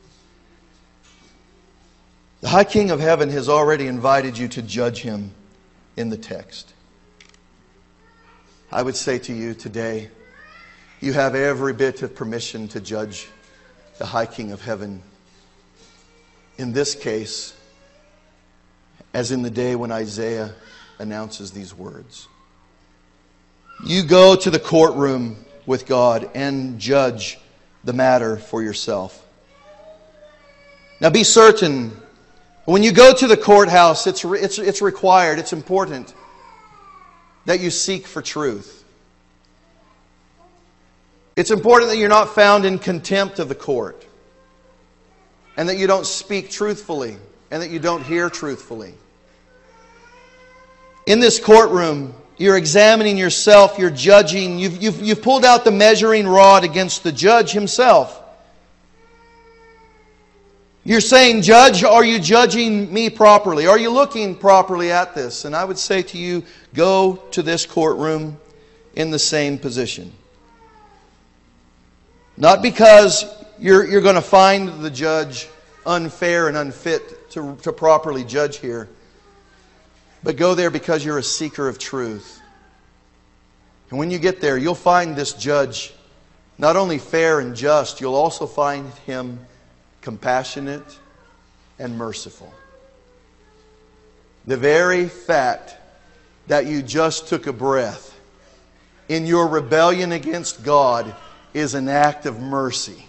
The High King of Heaven has already invited you to judge Him in the text. I would say to you today, you have every bit of permission to judge the High King of Heaven. In this case, as in the day when Isaiah announces these words. You go to the courtroom with God and judge the matter for yourself. Now be certain, when you go to the courthouse, it's required, it's important that you seek for truth. It's important that you're not found in contempt of the court, and that you don't speak truthfully, and that you don't hear truthfully. In this courtroom, you're examining yourself, you're judging, you've pulled out the measuring rod against the judge himself. You're saying, Judge, are you judging me properly? Are you looking properly at this? And I would say to you, go to this courtroom in the same position. Not because you're going to find the judge unfair and unfit to properly judge here, but go there because you're a seeker of truth. And when you get there, you'll find this judge not only fair and just, you'll also find him compassionate and merciful. The very fact that you just took a breath in your rebellion against God is an act of mercy.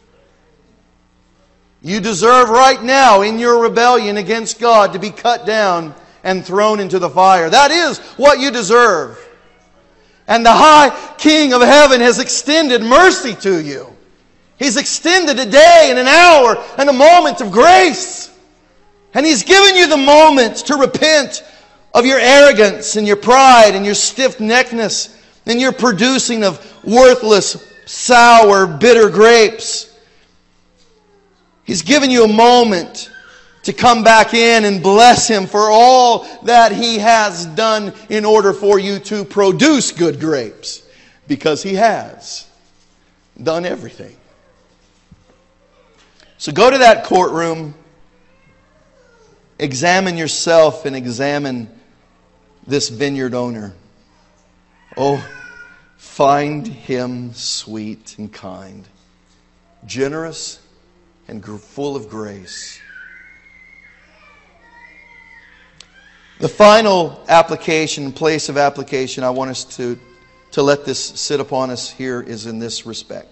You deserve right now in your rebellion against God to be cut down and thrown into the fire. That is what you deserve. And the High King of Heaven has extended mercy to you. He's extended a day and an hour and a moment of grace. And He's given you the moment to repent of your arrogance and your pride and your stiff-neckedness and your producing of worthless, sour, bitter grapes. He's given you a moment to come back in and bless Him for all that He has done in order for you to produce good grapes. Because He has done everything. So go to that courtroom, examine yourself and examine this vineyard owner. Oh, find him sweet and kind, generous and full of grace. The final application, place of application I want us to let this sit upon us here is in this respect.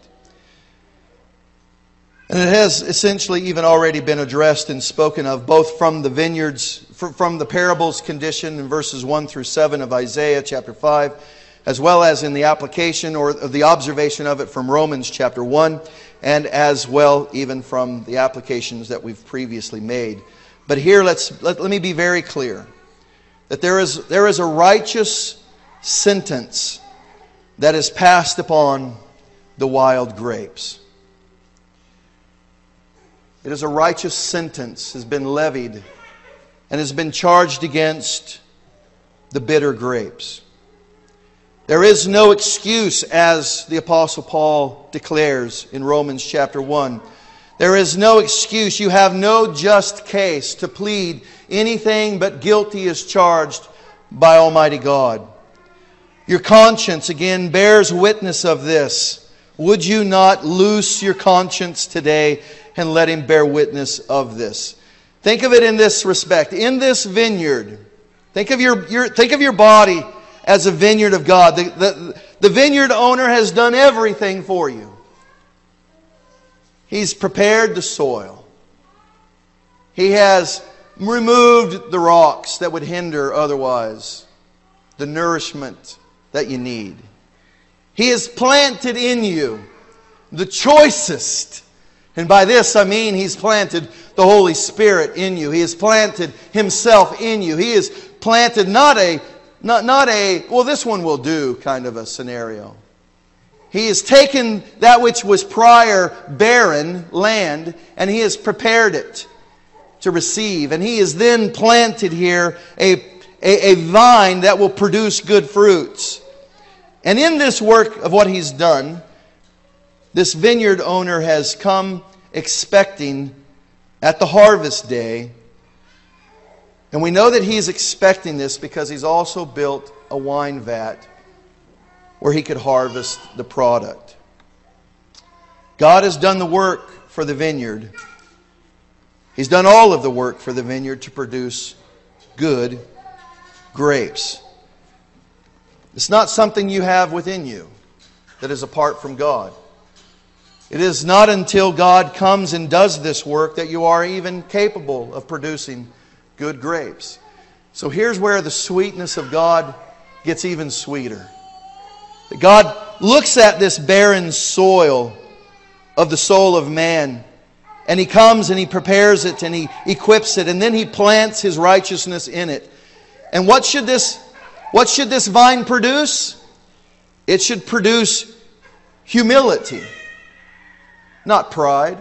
And it has essentially even already been addressed and spoken of both from the vineyards, from the parable's condition in verses 1 through 7 of Isaiah chapter 5, as well as in the application or the observation of it from Romans chapter 1, and as well even from the applications that we've previously made. But here, let me be very clear that there is a righteous sentence that is passed upon the wild grapes. It is a righteous sentence has been levied and has been charged against the bitter grapes. There is no excuse, as the Apostle Paul declares in Romans chapter 1. There is no excuse. You have no just case to plead anything but guilty as charged by Almighty God. Your conscience, again, bears witness of this. Would you not loose your conscience today and let Him bear witness of this? Think of it in this respect. In this vineyard, think of your body as a vineyard of God. The vineyard owner has done everything for you. He's prepared the soil. He has removed the rocks that would hinder otherwise the nourishment that you need. He has planted in you the choicest. And by this I mean He's planted the Holy Spirit in you. He has planted Himself in you. He has planted not a, well, this one will do kind of a scenario. He has taken that which was prior barren land and He has prepared it to receive. And He has then planted here a vine that will produce good fruits. And in this work of what He's done, this vineyard owner has come expecting at the harvest day. And we know that he's expecting this because he's also built a wine vat where he could harvest the product. God has done the work for the vineyard. He's done all of the work for the vineyard to produce good grapes. It's not something you have within you that is apart from God. It is not until God comes and does this work that you are even capable of producing good grapes. So here's where the sweetness of God gets even sweeter. God looks at this barren soil of the soul of man, and He comes and He prepares it and He equips it, and then He plants His righteousness in it. And what should this vine produce? It should produce humility, not pride.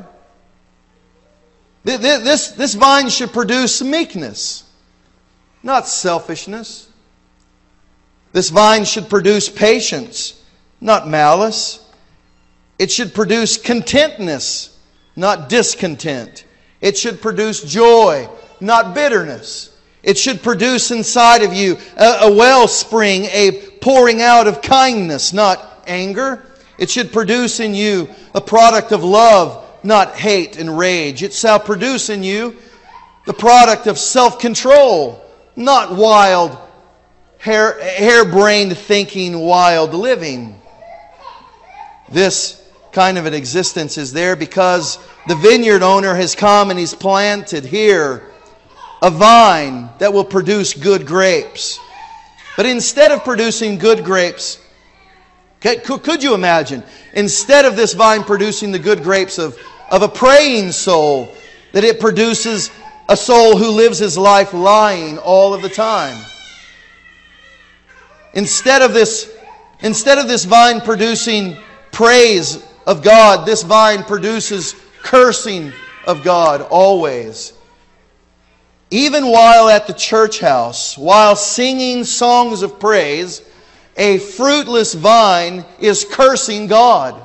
This vine should produce meekness, not selfishness. This vine should produce patience, not malice. It should produce contentness, not discontent. It should produce joy, not bitterness. It should produce inside of you a wellspring, a pouring out of kindness, not anger. It should produce in you a product of love, not hate and rage. It shall produce in you the product of self-control, not wild, harebrained thinking, wild living. This kind of an existence is there because the vineyard owner has come and He's planted here a vine that will produce good grapes. But instead of producing good grapes, could you imagine, instead of this vine producing the good grapes of a praying soul, that it produces a soul who lives his life lying all of the time? Instead of this vine producing praise of God, this vine produces cursing of God always. Even while at the church house, while singing songs of praise, a fruitless vine is cursing God.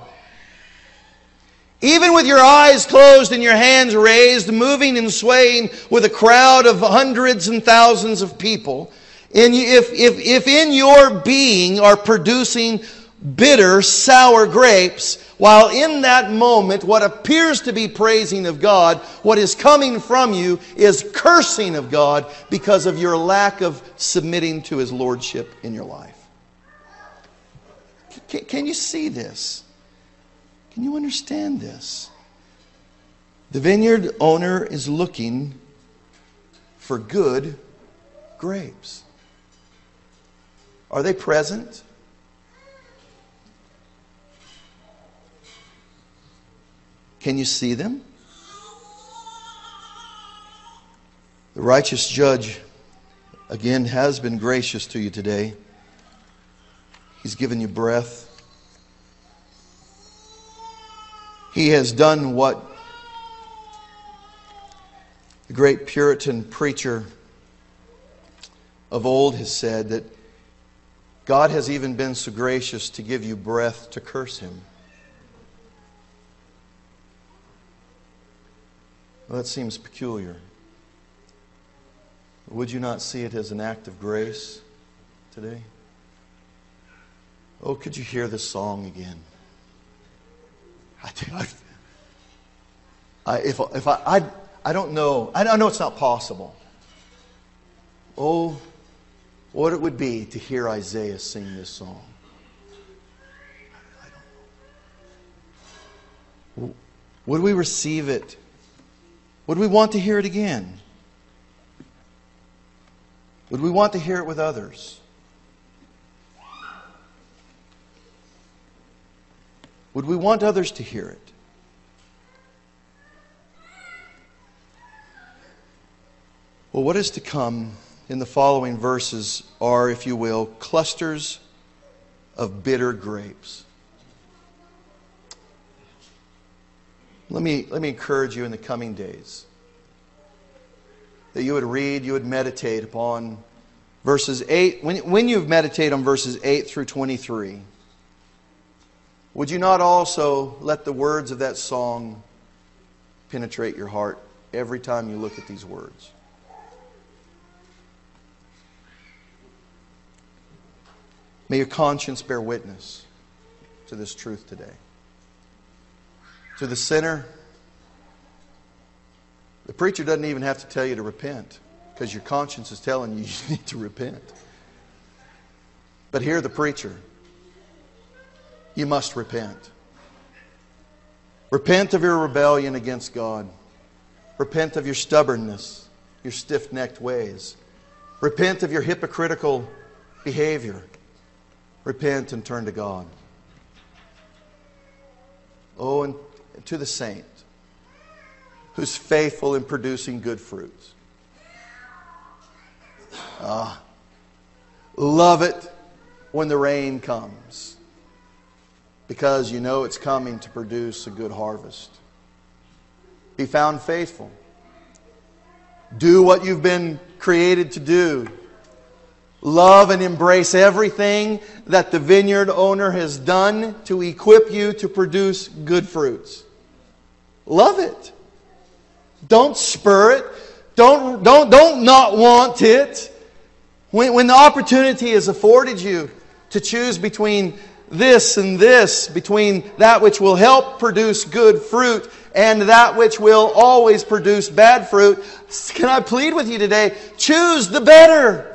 Even with your eyes closed and your hands raised, moving and swaying with a crowd of hundreds and thousands of people, and if in your being are producing bitter, sour grapes, while in that moment what appears to be praising of God, what is coming from you is cursing of God because of your lack of submitting to His lordship in your life. Can you see this? Can you understand this? The vineyard owner is looking for good grapes. Are they present? Can you see them? The righteous judge, again, has been gracious to you today. He's given you breath. He has done what the great Puritan preacher of old has said, that God has even been so gracious to give you breath to curse Him. Well, that seems peculiar. Would you not see it as an act of grace today? Oh, could you hear this song again? I don't know. I know it's not possible. Oh, what it would be to hear Isaiah sing this song. I don't know. Would we receive it? Would we want to hear it again? Would we want to hear it with others? Would we want others to hear it? Well, what is to come in the following verses are, if you will, clusters of bitter grapes. Let me encourage you in the coming days that you would read, you would meditate upon verses 8. When you meditate on verses 8 through 23, would you not also let the words of that song penetrate your heart every time you look at these words? May your conscience bear witness to this truth today. To the sinner, the preacher doesn't even have to tell you to repent, because your conscience is telling you you need to repent. But hear the preacher. You must repent. Repent of your rebellion against God. Repent of your stubbornness, your stiff-necked ways. Repent of your hypocritical behavior. Repent and turn to God. Oh, and to the saint who's faithful in producing good fruits. Love it when the rain comes, because you know it's coming to produce a good harvest. Be found faithful. Do what you've been created to do. Love and embrace everything that the vineyard owner has done to equip you to produce good fruits. Love it. Don't spur it. Don't not want it. When the opportunity is afforded you to choose between this and this, between that which will help produce good fruit and that which will always produce bad fruit, can I plead with you today? Choose the better.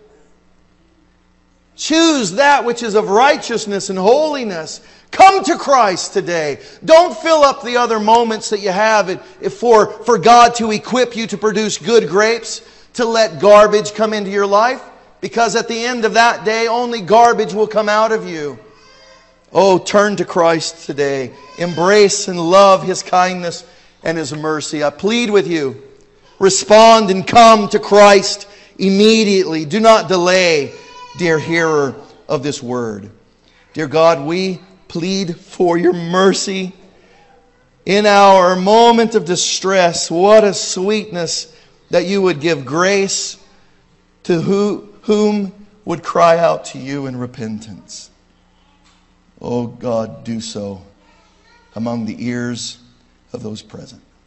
Choose that which is of righteousness and holiness. Come to Christ today. Don't fill up the other moments that you have for God to equip you to produce good grapes, to let garbage come into your life. Because at the end of that day, only garbage will come out of you. Oh, turn to Christ today. Embrace and love His kindness and His mercy. I plead with you. Respond and come to Christ immediately. Do not delay, dear hearer of this word. Dear God, we plead for your mercy in our moment of distress. What a sweetness that you would give grace to whom would cry out to you in repentance. Oh God, do so among the ears of those present.